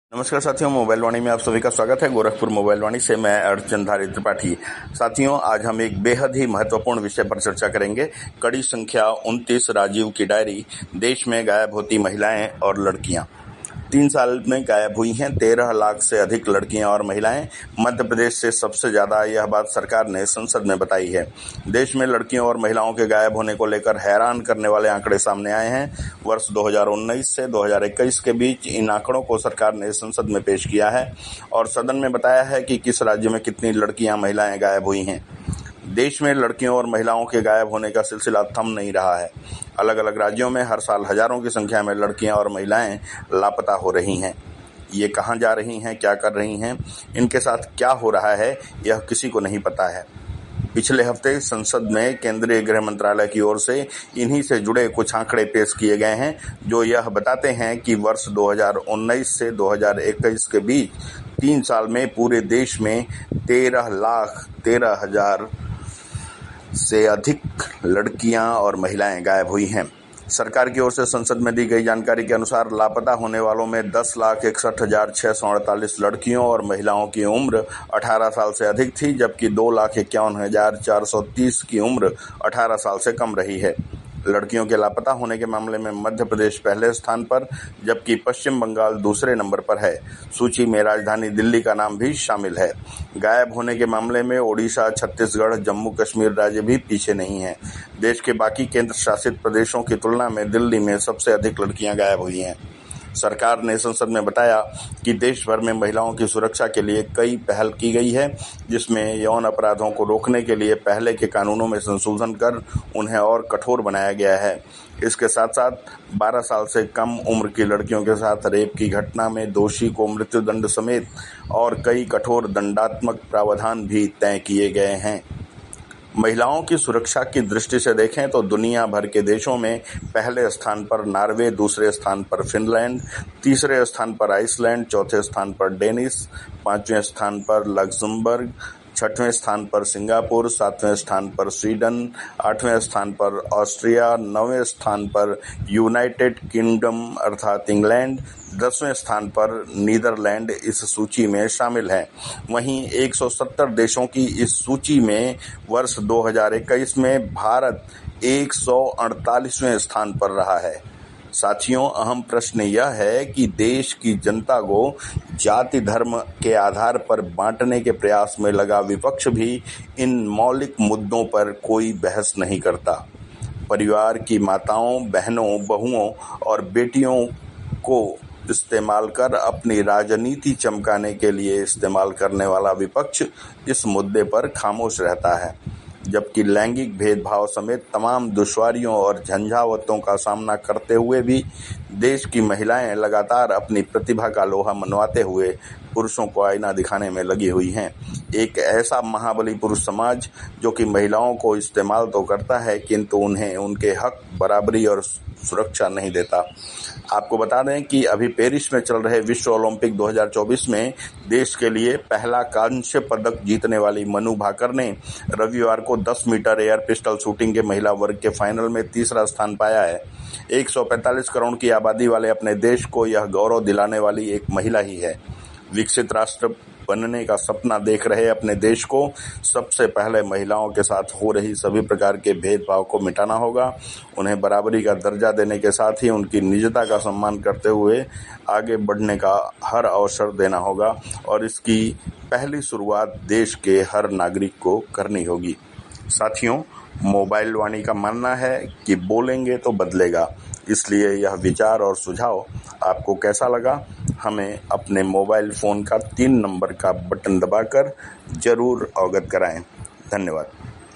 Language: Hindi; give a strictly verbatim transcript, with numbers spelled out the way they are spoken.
नमस्कार साथियों, मोबाइल वाणी में आप सभी का स्वागत है। गोरखपुर मोबाइल वाणी से मैं अर्चनधारी त्रिपाठी। साथियों, आज हम एक बेहद ही महत्वपूर्ण विषय पर चर्चा करेंगे। कड़ी संख्या उनतीस, राजीव की डायरी। देश में गायब होती महिलाएं और लड़कियां। तीन साल में गायब हुई हैं तेरह लाख से अधिक लड़कियां और महिलाएं। मध्य प्रदेश से सबसे ज्यादा। यह बात सरकार ने संसद में बताई है। देश में लड़कियों और महिलाओं के गायब होने को लेकर हैरान करने वाले आंकड़े सामने आए हैं। वर्ष दो हज़ार उन्नीस से दो हज़ार इक्कीस के बीच इन आंकड़ों को सरकार ने संसद में पेश किया है और सदन में बताया है कि किस राज्य में कितनी लड़कियां, महिलाएं गायब हुई हैं। देश में लड़कियों और महिलाओं के गायब होने का सिलसिला थम नहीं रहा है। अलग अलग राज्यों में हर साल हजारों की संख्या में लड़कियां और महिलाएं लापता हो रही हैं। ये कहां जा रही हैं, क्या कर रही हैं, इनके साथ क्या हो रहा है, यह किसी को नहीं पता है। पिछले हफ्ते संसद में केंद्रीय गृह मंत्रालय की ओर से इन्हीं से जुड़े कुछ आंकड़े पेश किए गए हैं, जो यह बताते हैं कि वर्ष दो हज़ार उन्नीस से दो हज़ार इक्कीस के बीच तीन साल में पूरे देश में तेरह लाख तेरह हजार से अधिक लड़कियां और महिलाएं गायब हुई हैं। सरकार की ओर से संसद में दी गई जानकारी के अनुसार लापता होने वालों में दस लाख इकसठ हजार छह सौ अड़तालीस लड़कियों और महिलाओं की उम्र अठारह साल से अधिक थी, जबकि दो लाख इक्यावन हजार चार सौ तीस की उम्र अठारह साल से कम रही है। लड़कियों के लापता होने के मामले में मध्य प्रदेश पहले स्थान पर, जबकि पश्चिम बंगाल दूसरे नंबर पर है। सूची में राजधानी दिल्ली का नाम भी शामिल है। गायब होने के मामले में ओडिशा, छत्तीसगढ़, जम्मू कश्मीर राज्य भी पीछे नहीं है। देश के बाकी केंद्र शासित प्रदेशों की तुलना में दिल्ली में सबसे अधिक लड़कियां गायब हुई हैं। सरकार ने संसद में बताया कि देश भर में महिलाओं की सुरक्षा के लिए कई पहल की गई है, जिसमें यौन अपराधों को रोकने के लिए पहले के कानूनों में संशोधन कर उन्हें और कठोर बनाया गया है। इसके साथ साथ बारह साल से कम उम्र की लड़कियों के साथ रेप की घटना में दोषी को मृत्युदंड समेत और कई कठोर दंडात्मक प्रावधान भी तय किए गए हैं। महिलाओं की सुरक्षा की दृष्टि से देखें तो दुनिया भर के देशों में पहले स्थान पर नॉर्वे, दूसरे स्थान पर फिनलैंड, तीसरे स्थान पर आइसलैंड, चौथे स्थान पर डेनिश, पांचवें स्थान पर लक्समबर्ग, छठवें स्थान पर सिंगापुर, सातवें स्थान पर स्वीडन, आठवें स्थान पर ऑस्ट्रिया, नौवें स्थान पर यूनाइटेड किंगडम अर्थात इंग्लैंड, दसवें स्थान पर नीदरलैंड इस सूची में शामिल हैं। वहीं एक सौ सत्तर देशों की इस सूची में वर्ष दो हज़ार इक्कीस में भारत एक सौ अड़तालीसवें स्थान पर रहा है। साथियों, अहम प्रश्न यह है कि देश की जनता को जाति धर्म के आधार पर बांटने के प्रयास में लगा विपक्ष भी इन मौलिक मुद्दों पर कोई बहस नहीं करता। परिवार की माताओं, बहनों, बहुओं और बेटियों को इस्तेमाल कर अपनी राजनीति चमकाने के लिए इस्तेमाल करने वाला विपक्ष इस मुद्दे पर खामोश रहता है, जबकि लैंगिक भेदभाव समेत तमाम दुश्वारियों और झंझावतों का सामना करते हुए भी देश की महिलाएं लगातार अपनी प्रतिभा का लोहा मनवाते हुए पुरुषों को आईना दिखाने में लगी हुई हैं। एक ऐसा महाबली पुरुष समाज जो कि महिलाओं को इस्तेमाल तो करता है, किंतु उन्हें उनके हक, बराबरी और सुरक्षा नहीं देता। आपको बता दें कि अभी पेरिस में चल रहे विश्व ओलंपिक दो हज़ार चौबीस में देश के लिए पहला कांस्य पदक जीतने वाली मनु भाकर ने रविवार को दस मीटर एयर पिस्टल शूटिंग के महिला वर्ग के फाइनल में तीसरा स्थान पाया है। एक सौ पैंतालीस करोड़ की आबादी वाले अपने देश को यह गौरव दिलाने वाली एक महिला ही है। विकसित राष्ट्र बनने का सपना देख रहे अपने देश को सबसे पहले महिलाओं के साथ हो रही सभी प्रकार के भेदभाव को मिटाना होगा। उन्हें बराबरी का दर्जा देने के साथ ही उनकी निजता का सम्मान करते हुए आगे बढ़ने का हर अवसर देना होगा और इसकी पहली शुरुआत देश के हर नागरिक को करनी होगी। साथियों, मोबाइल वाणी का मानना है कि बोलेंगे तो बदलेगा, इसलिए यह विचार और सुझाव आपको कैसा लगा, हमें अपने मोबाइल फोन का तीन नंबर का बटन दबाकर जरूर अवगत कराएं। धन्यवाद।